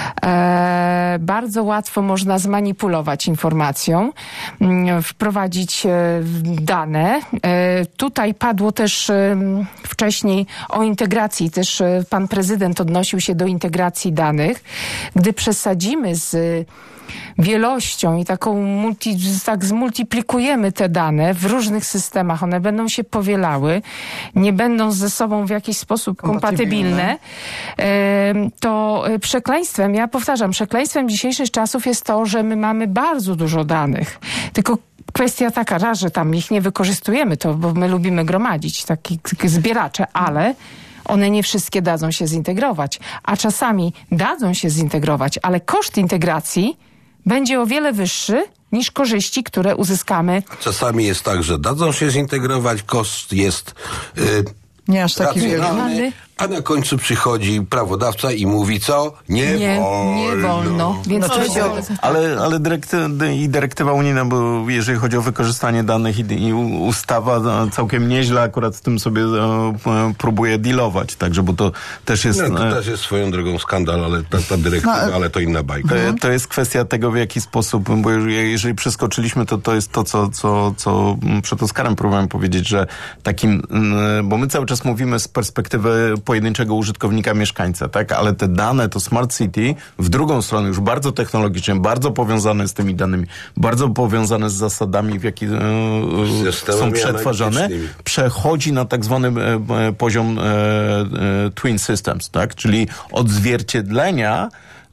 Bardzo łatwo można zmanipulować informacją, wprowadzić dane. Tutaj padło też wcześniej o integracji, też pan prezydent odnosił się do integracji danych. Gdy przesadzimy z wielością i tak zmultiplikujemy te dane w różnych systemach, one będą się powielały, nie będą ze sobą w jakiś sposób kompatybilne, to przekleństwem, ja powtarzam, przekleństwem dzisiejszych czasów jest to, że my mamy bardzo dużo danych. Tylko kwestia taka, że tam ich nie wykorzystujemy, to bo my lubimy gromadzić takie zbieracze, ale one nie wszystkie dadzą się zintegrować, a czasami dadzą się zintegrować, ale koszt integracji będzie o wiele wyższy niż korzyści, które uzyskamy. Czasami jest tak, że dadzą się zintegrować, koszt jest nie aż taki racjonalny, a na końcu przychodzi prawodawca i mówi co? Nie wolno. Więc ale dyrektywa unijna, bo jeżeli chodzi o wykorzystanie danych i ustawa całkiem nieźle akurat z tym sobie próbuje dealować, także, bo to też jest... No, to też jest swoją drogą skandal, ale ta dyrektywa, ale to inna bajka. To jest kwestia tego, w jaki sposób, bo jeżeli przeskoczyliśmy, to jest to, co przed Oskarem próbowałem powiedzieć, że takim, bo my cały czas mówimy z perspektywy pojedynczego użytkownika, mieszkańca, tak? Ale te dane, to Smart City, w drugą stronę już bardzo technologicznie, bardzo powiązane z tymi danymi, bardzo powiązane z zasadami, w jaki są przetwarzane, przechodzi na tak zwany poziom Twin Systems, tak? Czyli odzwierciedlenia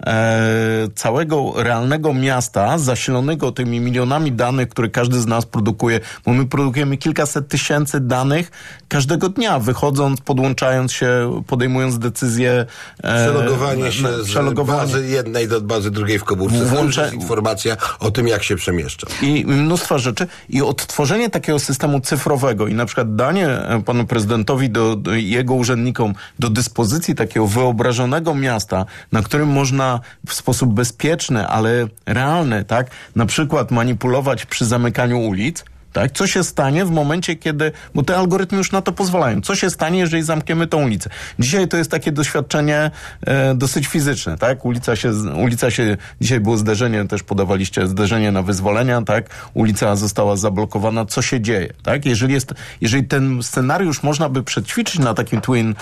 całego realnego miasta zasilonego tymi milionami danych, które każdy z nas produkuje, bo my produkujemy kilkaset tysięcy danych każdego dnia, wychodząc, podłączając się, podejmując decyzje. Przelogowanie się z bazy jednej do bazy drugiej w komórce. Jest informacja o tym, jak się przemieszcza. I mnóstwo rzeczy. I odtworzenie takiego systemu cyfrowego i na przykład danie panu prezydentowi i jego urzędnikom do dyspozycji takiego wyobrażonego miasta, na którym można w sposób bezpieczny, ale realny, tak, na przykład manipulować przy zamykaniu ulic, tak? Co się stanie w momencie, kiedy, bo te algorytmy już na to pozwalają, co się stanie, jeżeli zamkniemy tą ulicę? Dzisiaj to jest takie doświadczenie dosyć fizyczne, tak? Ulica się, dzisiaj było zderzenie, też podawaliście zderzenie na wyzwolenia, tak? Ulica została zablokowana, co się dzieje, tak? Jeżeli ten scenariusz można by przećwiczyć na takim Twin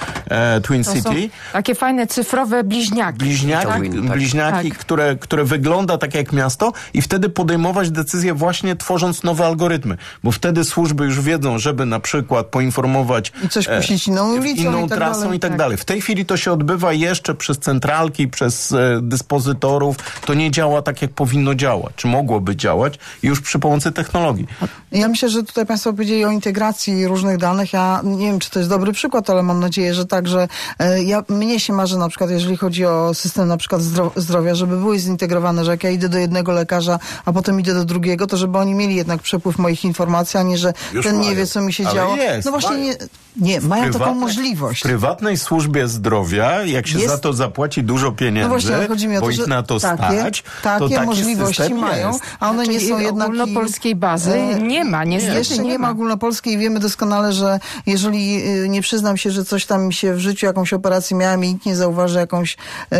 City. Takie fajne cyfrowe bliźniaki. Bliźniaki, które wygląda tak jak miasto i wtedy podejmować decyzje właśnie tworząc nowe algorytmy. Bo wtedy służby już wiedzą, żeby na przykład poinformować i coś puścić inną ulicą, inną trasą i tak dalej. W tej chwili to się odbywa jeszcze przez centralki, przez dyspozytorów. To nie działa tak, jak powinno działać, czy mogłoby działać już przy pomocy technologii. Ja myślę, że tutaj państwo powiedzieli o integracji różnych danych. Ja nie wiem, czy to jest dobry przykład, ale mam nadzieję, że tak, że mnie się marzy na przykład, jeżeli chodzi o system na przykład zdrowia, żeby były zintegrowane, że jak ja idę do jednego lekarza, a potem idę do drugiego, to żeby oni mieli jednak przepływ moich informacji, a nie, że już ten nie wie, co mi się działo. Jest, no właśnie mają taką możliwość. W prywatnej służbie zdrowia, jak się za to zapłaci dużo pieniędzy, no właśnie, chodzi mi o to, bo ich na to stać, to takie możliwości mają, a one nie są jednak... Ogólnopolskiej bazy nie ma, niestety jeszcze nie ma ogólnopolskiej. Wiemy doskonale, że jeżeli nie przyznam się, że coś tam mi się w życiu, jakąś operację miałem i nikt nie zauważy jakąś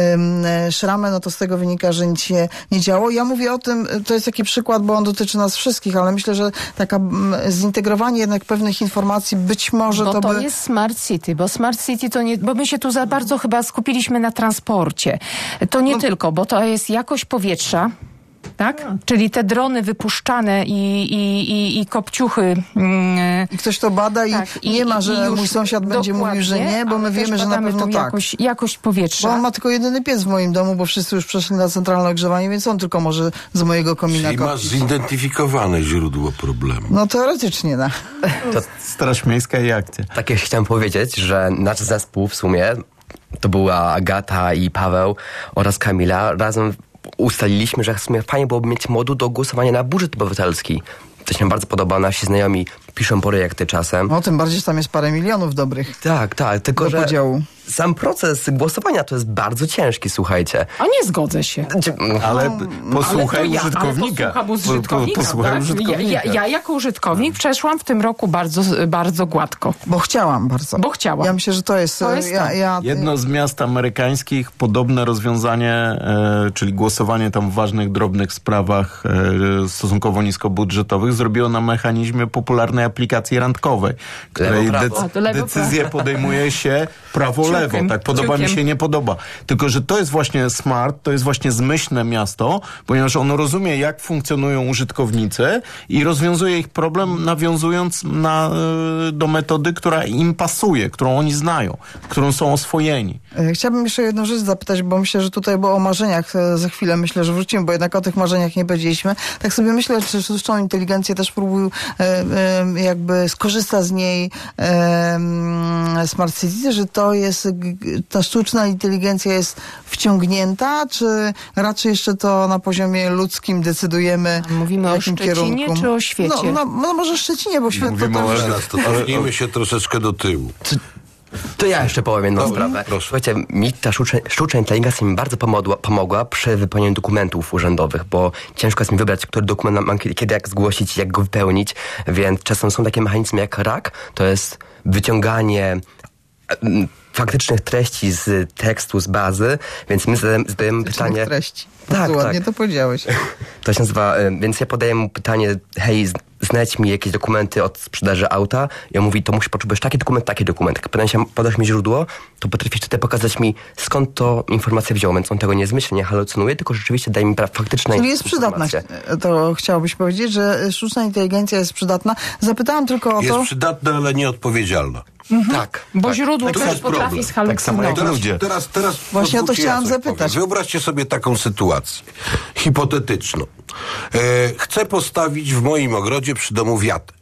szramę, no to z tego wynika, że nic się nie działo. Ja mówię o tym, to jest taki przykład, bo on dotyczy nas wszystkich, ale myślę, że taka zintegrowanie jednak pewnych informacji być może to jest Smart City, bo Smart City to nie, bo my się tu za bardzo chyba skupiliśmy na transporcie. To nie tylko, bo to jest jakość powietrza, Tak? Czyli te drony wypuszczane i kopciuchy. I ktoś to bada i nie ma, że mój sąsiad będzie mówił, że nie, bo my wiemy, że na pewno tak. Jakość powietrza. Bo on ma tylko jedyny piec w moim domu, bo wszyscy już przeszli na centralne ogrzewanie, więc on tylko może z mojego komina Czyli masz zidentyfikowane źródło problemu. No teoretycznie, no. To Straż Miejska i akcja. Tak jak chciałem powiedzieć, że nasz zespół w sumie, to była Agata i Paweł oraz Kamila, razem ustaliliśmy, że w sumie fajnie byłoby mieć moduł do głosowania na budżet obywatelski. To się nam bardzo podoba, nasi znajomi piszą projekty czasem. No tym bardziej, że tam jest parę milionów dobrych. Tak, tylko że podziału. sam proces głosowania to jest bardzo ciężki, słuchajcie. A nie zgodzę się. Ale posłuchaj użytkownika. Posłuchaj użytkownika. Ja jako użytkownik przeszłam w tym roku bardzo, bardzo gładko. Bo chciałam bardzo. Ja myślę, że to jest jedno z miast amerykańskich podobne rozwiązanie, czyli głosowanie tam w ważnych, drobnych sprawach stosunkowo niskobudżetowych zrobiło na mechanizmie popularnej aplikacji randkowej, której decyzję podejmuje się prawo-lewo. Tak, podoba mi się, nie podoba. Tylko, że to jest właśnie smart, to jest właśnie zmyślne miasto, ponieważ ono rozumie, jak funkcjonują użytkownicy i rozwiązuje ich problem, nawiązując do metody, która im pasuje, którą oni znają, którą są oswojeni. Chciałbym jeszcze jedną rzecz zapytać, bo myślę, że tutaj, bo o marzeniach za chwilę myślę, że wrócimy, bo jednak o tych marzeniach nie powiedzieliśmy. Tak sobie myślę, czy sztuczną inteligencję też próbują jakby skorzysta z niej Smart City, że to jest, ta sztuczna inteligencja jest wciągnięta, czy raczej jeszcze to na poziomie ludzkim decydujemy Mówimy w jakim o Szczecinie kierunku? Czy o świecie? No może Szczecinie, bo świat to teraz to cofnijmy się troszeczkę do tyłu. To ja jeszcze powiem jedną sprawę. Proszę. Słuchajcie, mi ta sztuczna inteligencja mi bardzo pomogła przy wypełnianiu dokumentów urzędowych, bo ciężko jest mi wybrać, który dokument mam kiedy jak zgłosić, jak go wypełnić, więc czasem są takie mechanizmy jak RAG, to jest wyciąganie faktycznych treści z tekstu, z bazy, więc my zadajemy pytanie... treści. Bardzo ładnie to powiedziałeś. To się nazywa, więc ja podaję mu pytanie, hej, znajdź mi jakieś dokumenty od sprzedaży auta i on mówi, to potrzebujesz taki dokument. Jak podasz mi źródło, to potrafisz tutaj pokazać mi, skąd to informacja wziął, więc on tego nie zmyśli, nie halucynuje, tylko rzeczywiście daje mi faktyczne informacje. Czyli jest przydatna, to chciałobyś powiedzieć, że sztuczna inteligencja jest przydatna. Zapytałam tylko o to... Jest przydatna, ale nieodpowiedzialna. Tak. Bo źródło też potrafi zhalucynować. Teraz właśnie o to chciałam zapytać. Wyobraźcie sobie taką sytuację hipotetyczną. Chcę postawić w moim ogrodzie przy domu wiatę.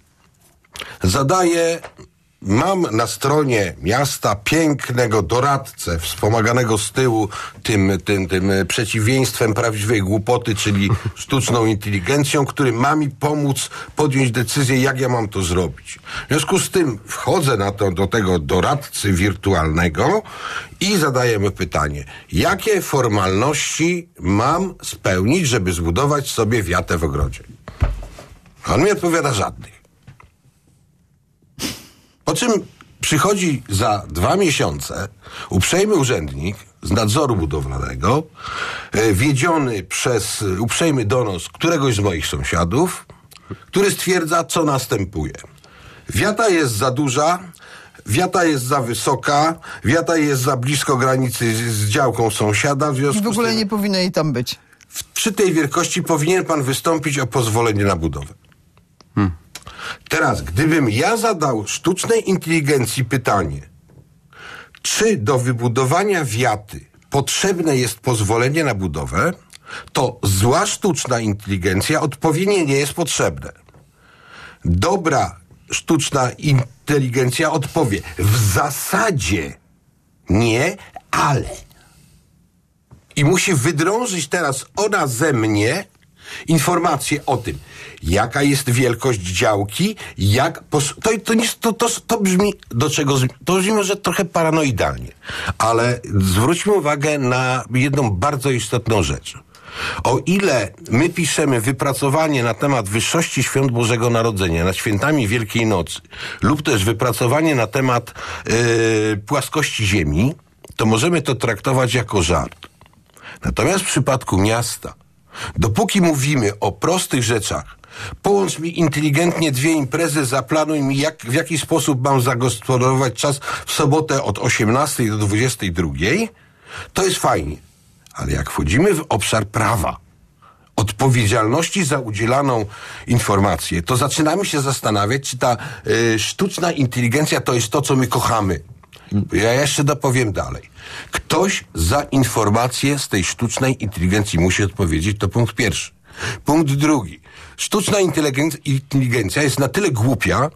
Mam na stronie miasta pięknego doradcę wspomaganego z tyłu tym przeciwieństwem prawdziwej głupoty, czyli sztuczną inteligencją, który ma mi pomóc podjąć decyzję, jak ja mam to zrobić. W związku z tym wchodzę do tego doradcy wirtualnego i zadajemy pytanie, jakie formalności mam spełnić, żeby zbudować sobie wiatę w ogrodzie? On mi odpowiada żadnych. Po czym przychodzi za 2 miesiące uprzejmy urzędnik z nadzoru budowlanego, wiedziony przez uprzejmy donos któregoś z moich sąsiadów, który stwierdza, co następuje. Wiata jest za duża, wiata jest za wysoka, wiata jest za blisko granicy z działką sąsiada. W ogóle nie powinno jej tam być. Przy tej wielkości powinien pan wystąpić o pozwolenie na budowę. Teraz, gdybym ja zadał sztucznej inteligencji pytanie, czy do wybudowania wiaty potrzebne jest pozwolenie na budowę, to zła sztuczna inteligencja odpowie, nie jest potrzebne. Dobra sztuczna inteligencja odpowie, w zasadzie nie, ale. I musi wydrążyć teraz ona ze mnie informacje o tym, jaka jest wielkość działki, to brzmi to brzmi może trochę paranoidalnie, ale zwróćmy uwagę na jedną bardzo istotną rzecz. O ile my piszemy wypracowanie na temat wyższości świąt Bożego Narodzenia nad świętami Wielkiej Nocy lub też wypracowanie na temat płaskości Ziemi, to możemy to traktować jako żart. Natomiast w przypadku miasta, dopóki mówimy o prostych rzeczach, połącz mi inteligentnie 2 imprezy, zaplanuj mi w jaki sposób mam zagospodarować czas w sobotę od 18 do 22, to jest fajnie. Ale jak wchodzimy w obszar prawa, odpowiedzialności za udzielaną informację, to zaczynamy się zastanawiać, czy ta sztuczna inteligencja to jest to, co my kochamy. Ja jeszcze dopowiem dalej. Ktoś za informację z tej sztucznej inteligencji musi odpowiedzieć, to punkt pierwszy. Punkt drugi. Sztuczna inteligencja jest na tyle głupia,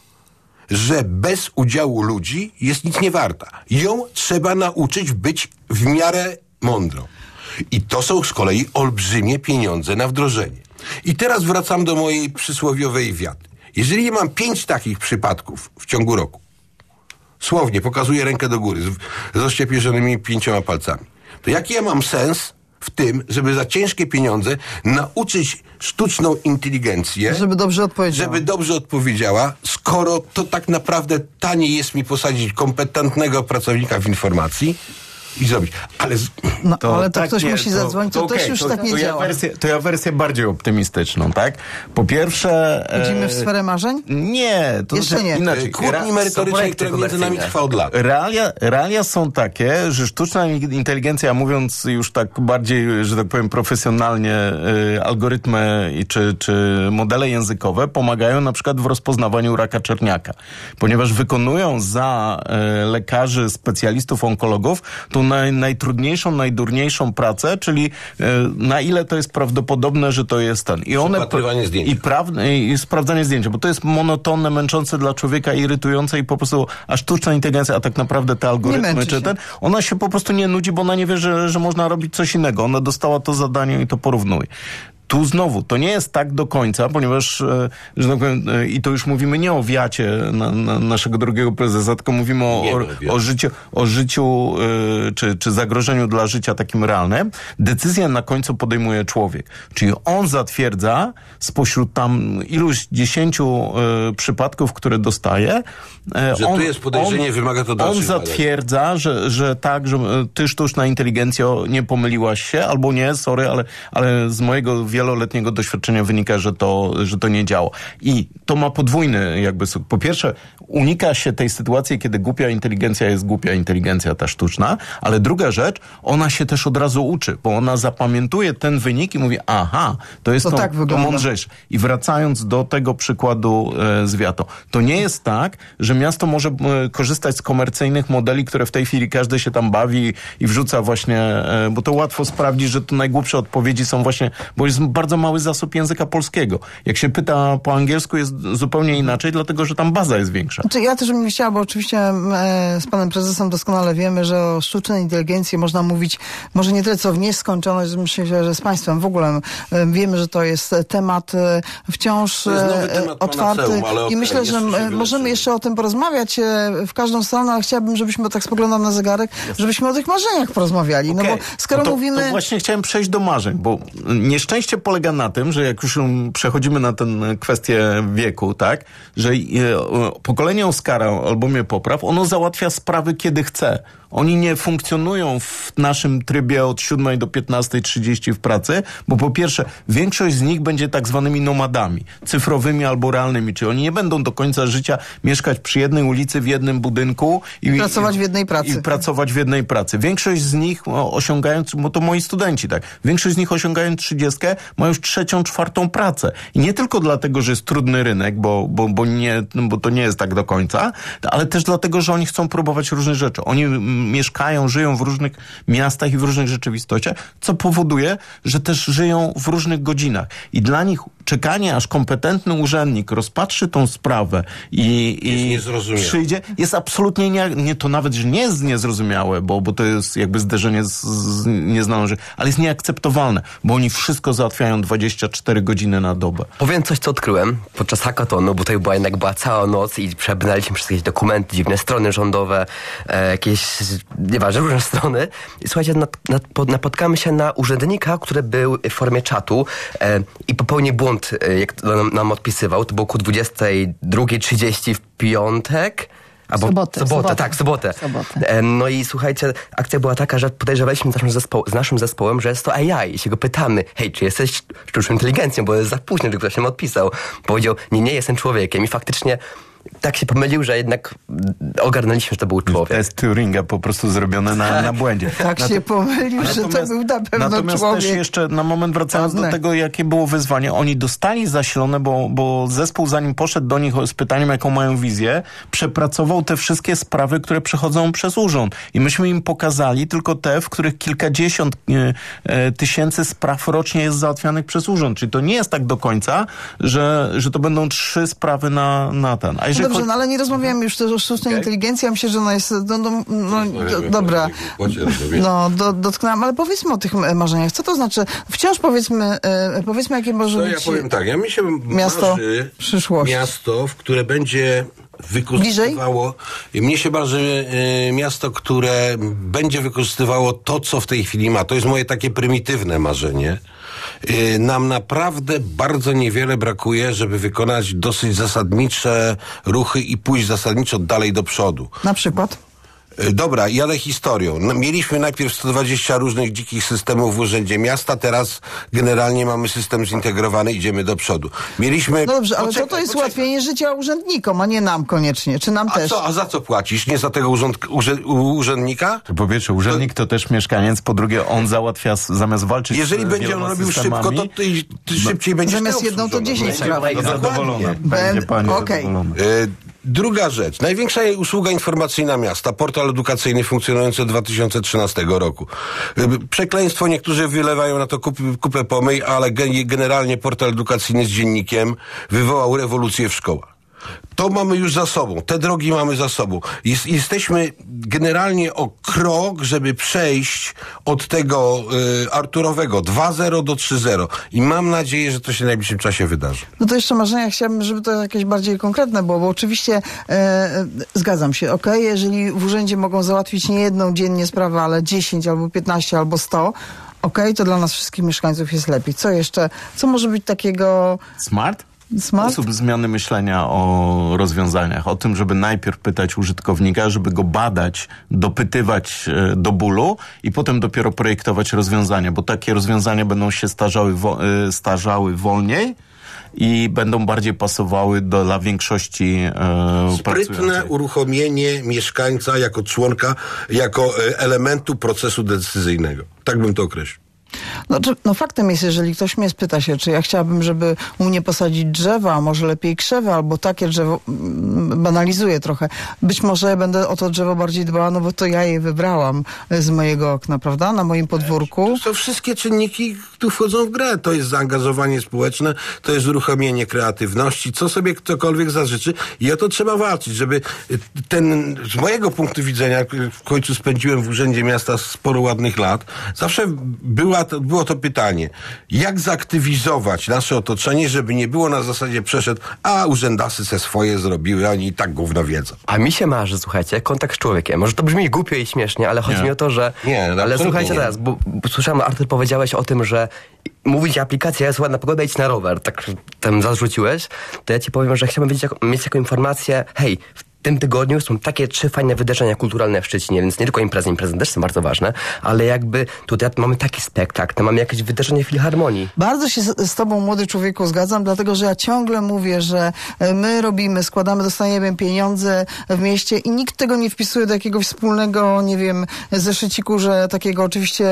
że bez udziału ludzi jest nic nie warta. Ją trzeba nauczyć być w miarę mądrą. I to są z kolei olbrzymie pieniądze na wdrożenie. I teraz wracam do mojej przysłowiowej wiaty. Jeżeli ja mam 5 takich przypadków w ciągu roku, słownie pokazuję rękę do góry z rozściepionymi 5 palcami, to jaki ja mam sens w tym, żeby za ciężkie pieniądze nauczyć sztuczną inteligencję, żeby dobrze odpowiedziała, skoro to tak naprawdę taniej jest mi posadzić kompetentnego pracownika w informacji i zrobić. Ale ale to tak ktoś musi zadzwonić, to też już tak nie działa. To ja wersję bardziej optymistyczną, tak? Po pierwsze... Idziemy w sferę marzeń? Nie. To jeszcze nie. Inaczej. Kłótni merytorycznej, które między nami trwa od lat. Realia są takie, że sztuczna inteligencja, mówiąc już tak bardziej, że tak powiem profesjonalnie, algorytmy czy modele językowe pomagają na przykład w rozpoznawaniu raka czerniaka. Ponieważ wykonują za lekarzy, specjalistów, onkologów tą najtrudniejszą, najdurniejszą pracę, czyli na ile to jest prawdopodobne, że to jest ten. Przypatrywanie zdjęcia. I sprawdzanie zdjęcia, bo to jest monotonne, męczące dla człowieka, irytujące i po prostu, a sztuczna inteligencja, a tak naprawdę te algorytmy, ona się po prostu nie nudzi, bo ona nie wie, że można robić coś innego. Ona dostała to zadanie i to porównuje. Tu znowu, to nie jest tak do końca, ponieważ, że tak powiem, i to już mówimy nie o wiacie naszego drugiego prezesa, tylko mówimy o życiu czy zagrożeniu dla życia takim realnym. Decyzję na końcu podejmuje człowiek. Czyli on zatwierdza spośród tam iluś 10 przypadków, które dostaje. Że tu jest podejrzenie, wymaga to dalszych badań. On zatwierdza, że tak, że ty sztuczna inteligencjo nie pomyliłaś się, albo nie, sorry, ale z mojego wieloletniego doświadczenia wynika, że to nie działa. I to ma podwójny jakby... Po pierwsze, unika się tej sytuacji, kiedy głupia inteligencja jest głupia inteligencja ta sztuczna, ale druga rzecz, ona się też od razu uczy, bo ona zapamiętuje ten wynik i mówi, aha, to jest to mądrzejsze. I wracając do tego przykładu z wiatą, to nie jest tak, że miasto może korzystać z komercyjnych modeli, które w tej chwili każdy się tam bawi i wrzuca właśnie, bo to łatwo sprawdzić, że to najgłupsze odpowiedzi są właśnie, bo jest bardzo mały zasób języka polskiego. Jak się pyta po angielsku, jest zupełnie inaczej, dlatego że tam baza jest większa. Znaczy, ja też bym chciała, bo oczywiście z panem prezesem doskonale wiemy, że o sztucznej inteligencji można mówić może nie tyle co w nieskończoność, myślę, że z państwem w ogóle wiemy, że to jest temat wciąż otwarty i myślę, że możemy jeszcze o tym porozmawiać w każdą stronę, ale chciałabym, żebyśmy tak spoglądał na zegarek, żebyśmy o tych marzeniach porozmawiali. No bo skoro mówimy... To właśnie chciałem przejść do marzeń, bo nieszczęście polega na tym, że jak już przechodzimy na tę kwestię wieku, tak, że pokolenie Oskara albo mnie popraw, ono załatwia sprawy kiedy chce. Oni nie funkcjonują w naszym trybie od 7 do 15:30 w pracy, bo po pierwsze, większość z nich będzie tak zwanymi nomadami, cyfrowymi albo realnymi, czyli oni nie będą do końca życia mieszkać przy jednej ulicy, w jednym budynku i pracować w jednej pracy. I pracować w jednej pracy. Większość z nich osiągając, bo to moi studenci, tak, większość z nich osiągając 30 ma już 3., 4. pracę. I nie tylko dlatego, że jest trudny rynek, bo to nie jest tak do końca, ale też dlatego, że oni chcą próbować różnych rzeczy. Oni mieszkają, żyją w różnych miastach i w różnych rzeczywistościach, co powoduje, że też żyją w różnych godzinach. I dla nich czekanie, aż kompetentny urzędnik rozpatrzy tą sprawę i przyjdzie, jest absolutnie to nawet, że nie jest niezrozumiałe, bo to jest jakby zderzenie z nieznaną rzeczą, ale jest nieakceptowalne, bo oni wszystko załatwiają 24 godziny na dobę. Powiem coś, co odkryłem podczas hackathonu, bo tutaj była cała noc i przebrnęliśmy przez jakieś dokumenty, dziwne strony rządowe, jakieś, nieważne, różne strony. I słuchajcie, napotkamy się na urzędnika, który był w formie czatu i popełnił błąd, jak nam odpisywał. To było ku 22:30 w piątek. Sobotę. No i słuchajcie, akcja była taka, że podejrzewaliśmy z naszym zespołem, że jest to AI. I się go pytamy, hej, czy jesteś sztuczną inteligencją, bo jest za późno, że ktoś nam odpisał. Powiedział, nie, jestem człowiekiem. I faktycznie tak się pomylił, że jednak ogarnęliśmy, że to był człowiek. Test Turinga po prostu zrobiony na błędzie. Tak się pomylił, że to był na pewno natomiast człowiek. też jeszcze na moment wracając do tego, jakie było wyzwanie. Oni dostali zasilone, bo zespół zanim poszedł do nich z pytaniem, jaką mają wizję, przepracował te wszystkie sprawy, które przechodzą przez urząd. I myśmy im pokazali tylko te, w których kilkadziesiąt tysięcy spraw rocznie jest załatwianych przez urząd. Czyli to nie jest tak do końca, że to będą 3 sprawy na ten. A jeżeli Dobrze, no ale nie rozmawiamy już też o sztucznej inteligencji. Ja myślę, że ona jest dobra. Dotknęłam, ale powiedzmy o tych marzeniach. Co to znaczy? Wciąż powiedzmy jakie może być... Ja powiem tak, mi się miasto marzy przyszłości. Miasto, w które będzie wykorzystywało... Mnie się marzy miasto, które będzie wykorzystywało to, co w tej chwili ma. To jest moje takie prymitywne marzenie. Nam naprawdę bardzo niewiele brakuje, żeby wykonać dosyć zasadnicze ruchy i pójść zasadniczo dalej do przodu. Na przykład? Dobra, jadę historią. Mieliśmy najpierw 120 różnych dzikich systemów w Urzędzie Miasta, teraz generalnie mamy system zintegrowany, idziemy do przodu. Mieliśmy... No dobrze, ale to jest ułatwienie życia urzędnikom, a nie nam koniecznie. Czy nam też? A za co płacisz? Nie za tego urzędnika? Po pierwsze, urzędnik to też mieszkaniec, po drugie, on załatwia, zamiast walczyć jeżeli będzie on robił szybko, to ty szybciej będziesz... Zamiast jedną to 10 spraw. Zadowolona. Będzie pani zadowolona. Druga rzecz. Największa usługa informacyjna miasta, portal edukacyjny funkcjonujący od 2013 roku. Przekleństwo, niektórzy wylewają na to kupę pomyj, ale generalnie portal edukacyjny z dziennikiem wywołał rewolucję w szkołach. To mamy już za sobą. Te drogi mamy za sobą. Jesteśmy generalnie o krok, żeby przejść od tego Arturowego 2.0 do 3.0. I mam nadzieję, że to się w najbliższym czasie wydarzy. No to jeszcze marzenia chciałabym, żeby to jakieś bardziej konkretne było, bo oczywiście zgadzam się, okej, jeżeli w urzędzie mogą załatwić nie jedną dziennie sprawę, ale 10 albo 15 albo 100, to dla nas wszystkich mieszkańców jest lepiej. Co jeszcze? Co może być takiego... Smart? Sposób zmiany myślenia o rozwiązaniach. O tym, żeby najpierw pytać użytkownika, żeby go badać, dopytywać do bólu i potem dopiero projektować rozwiązania, bo takie rozwiązania będą się starzały wolniej i będą bardziej pasowały dla większości pracujących. Sprytne uruchomienie mieszkańca jako członka, jako elementu procesu decyzyjnego. Tak bym to określił. No faktem jest, jeżeli ktoś mnie spyta się, czy ja chciałabym, żeby u mnie posadzić drzewa, a może lepiej krzewy, albo takie drzewo, banalizuję trochę, być może będę o to drzewo bardziej dbała, no bo to ja je wybrałam z mojego okna, prawda, na moim podwórku. To wszystkie czynniki tu wchodzą w grę. To jest zaangażowanie społeczne, to jest uruchomienie kreatywności, co sobie ktokolwiek zażyczy i o to trzeba walczyć, żeby z mojego punktu widzenia, w końcu spędziłem w Urzędzie Miasta sporo ładnych lat, zawsze było to pytanie, jak zaktywizować nasze otoczenie, żeby nie było na zasadzie przeszedł, a urzędasy se swoje zrobiły, oni i tak gówno wiedzą. A mi się marzy, słuchajcie, kontakt z człowiekiem. Może to brzmi głupio i śmiesznie, ale chodzi mi o to, że... ale słuchajcie teraz, bo słyszałem, Artur, powiedziałeś o tym, że mówić aplikacja jest ładna pogoda, idź na rower, tak tam zarzuciłeś, to ja ci powiem, że chciałbym mieć taką informację, hej, w tym tygodniu są takie 3 fajne wydarzenia kulturalne w Szczecinie, więc nie tylko imprezy też są bardzo ważne, ale jakby tutaj mamy taki spektakl, mamy jakieś wydarzenie filharmonii. Bardzo się z tobą, młody człowieku, zgadzam, dlatego, że ja ciągle mówię, że my robimy, składamy, dostajemy pieniądze w mieście i nikt tego nie wpisuje do jakiegoś wspólnego, nie wiem, zeszyciku, że takiego oczywiście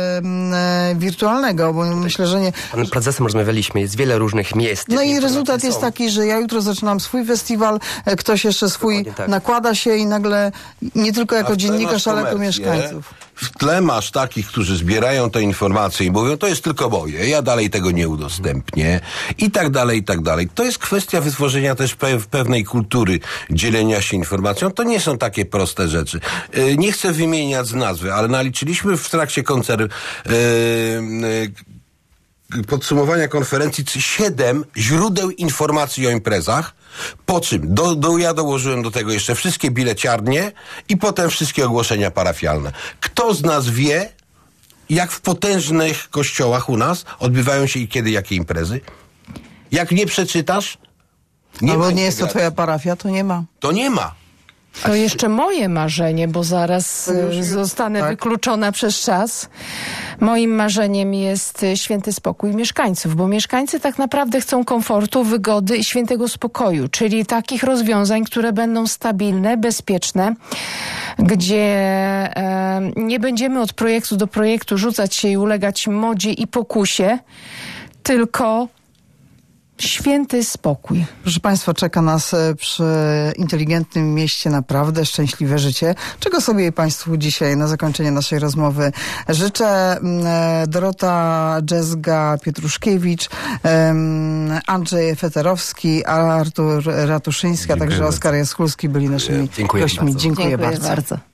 wirtualnego, bo myślę, że nie... Panem prezesem rozmawialiśmy, jest wiele różnych miejsc. No i rezultat jest taki, że ja jutro zaczynam swój festiwal, ktoś jeszcze swój nakłada się i nagle nie tylko jako dziennikarz, ale jako mieszkańców. W tle masz takich, którzy zbierają te informacje i mówią, to jest tylko moje, ja dalej tego nie udostępnię i tak dalej, i tak dalej. To jest kwestia wytworzenia też pewnej kultury dzielenia się informacją. To nie są takie proste rzeczy. Nie chcę wymieniać z nazwy, ale naliczyliśmy w trakcie podsumowania konferencji 7 źródeł informacji o imprezach, po czym ja dołożyłem do tego jeszcze wszystkie bileciarnie i potem wszystkie ogłoszenia parafialne. Kto z nas wie, jak w potężnych kościołach u nas odbywają się i kiedy jakie imprezy? Jak nie przeczytasz, albo nie jest to twoja parafia, to nie ma. To nie ma. To jeszcze moje marzenie, bo zaraz zostanę wykluczona przez czas. Moim marzeniem jest święty spokój mieszkańców, bo mieszkańcy tak naprawdę chcą komfortu, wygody i świętego spokoju, czyli takich rozwiązań, które będą stabilne, bezpieczne, gdzie nie będziemy od projektu do projektu rzucać się i ulegać modzie i pokusie, tylko święty spokój. Proszę Państwa, czeka nas przy inteligentnym mieście naprawdę szczęśliwe życie. Czego sobie Państwu dzisiaj na zakończenie naszej rozmowy życzę. Dorota Dżezga-Pietruszkiewicz, Andrzej Feterowski, Artur Ratuszyński, a także Oskar Jaschulski byli naszymi gośćmi. Dziękuję bardzo.